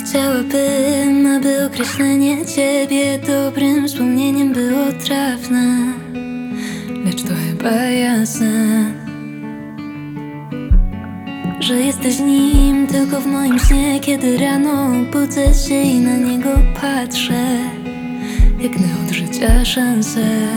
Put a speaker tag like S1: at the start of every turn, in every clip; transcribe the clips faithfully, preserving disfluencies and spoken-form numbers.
S1: Chciałabym, aby określenie ciebie dobrym wspomnieniem było trafne, lecz to chyba jasne, że jesteś nim tylko w moim śnie. Kiedy rano budzę się i na niego patrzę, biegnę od życia szansę.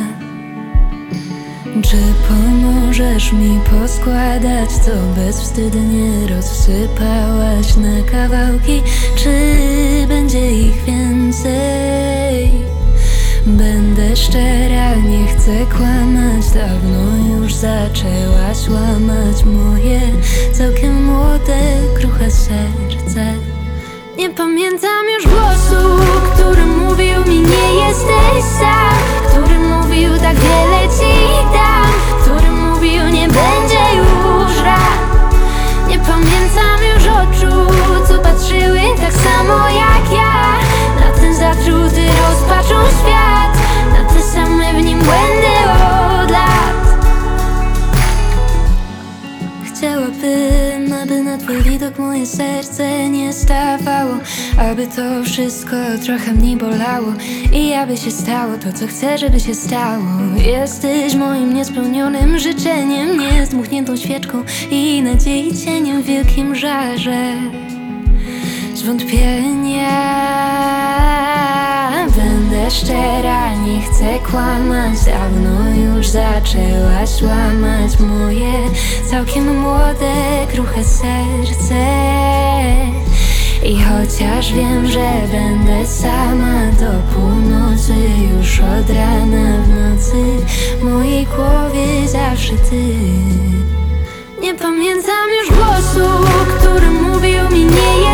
S1: Czy pomożesz mi poskładać, co bezwstydnie rozsypałaś na kawałki? Czy będzie ich więcej? Będę szczera, nie chcę kłamać. Dawno już zaczęłaś łamać moje całkiem młode, kruche serce. Nie pamiętam już głosu, który mówił mi nie jesteś sam, który mówił tak wiele ci dam, który mówił nie będzie już ran. Nie pamiętam już oczu, co patrzyły tak samo jak ja na ten zatruty rozpaczą świat, na te same w nim błędy od lat. Chciałabym, aby na twój widok moje serce nie stawało, aby to wszystko trochę mniej bolało i aby się stało to, co chcę, żeby się stało. Jesteś moim niespełnionym życzeniem, niezdmuchniętą świeczką i nadziei cieniem w wielkim żarze zwątpienia. Będę szczera, nie chcę kłamać. Dawno już zaczęłaś łamać moje całkiem młode, kruche serce. I chociaż wiem, że będę sama do północy, już od rana w nocy w mojej głowie zawsze ty. Nie pamiętam już głosu, który mówił mi nie